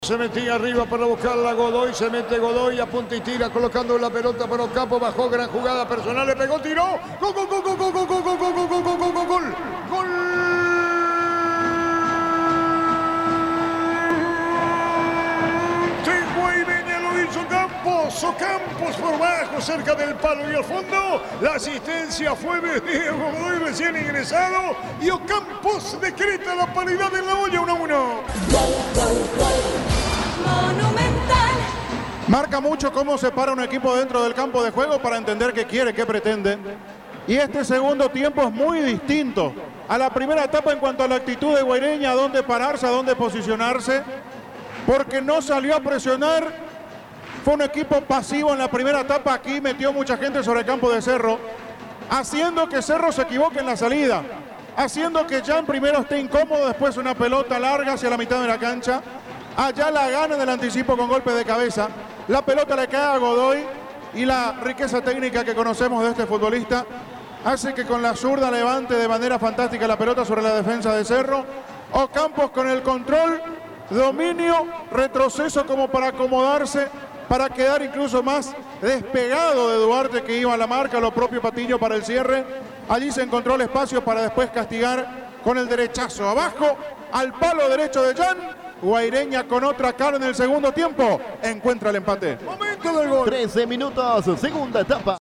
Se metía arriba para buscarla Godoy, se mete Godoy, apunta y tira, colocando la pelota para Ocampo, bajó, gran jugada personal, le pegó, tiró, gol, gol, gol, gol, gol, gol, gol, gol, gol, gol, gol, gol, gol, gol, gol. Guaireña lo hizo Ocampos por bajo, cerca del palo y al fondo. La asistencia fue de Diego Godoy, recién ingresado, y Ocampos decreta la paridad en la olla, 1-1. Monumental. Marca mucho cómo se para un equipo dentro del campo de juego para entender qué quiere, qué pretende. Y este segundo tiempo es muy distinto a la primera etapa en cuanto a la actitud de Guaireña, a dónde pararse, a dónde posicionarse, porque no salió a presionar. Fue un equipo pasivo en la primera etapa. Aquí metió mucha gente sobre el campo de Cerro, haciendo que Cerro se equivoque en la salida, haciendo que Jan primero esté incómodo, después una pelota larga hacia la mitad de la cancha. Allá la gana en el anticipo con golpe de cabeza. La pelota le cae a Godoy y la riqueza técnica que conocemos de este futbolista hace que con la zurda levante de manera fantástica la pelota sobre la defensa de Cerro. Ocampos con el control, dominio, retroceso como para acomodarse, para quedar incluso más despegado de Duarte, que iba a la marca, lo propio Patiño para el cierre. Allí se encontró el espacio para después castigar con el derechazo abajo al palo derecho de Jan. Guaireña con otra cara en el segundo tiempo encuentra el empate. Momento del gol. 13 minutos, segunda etapa.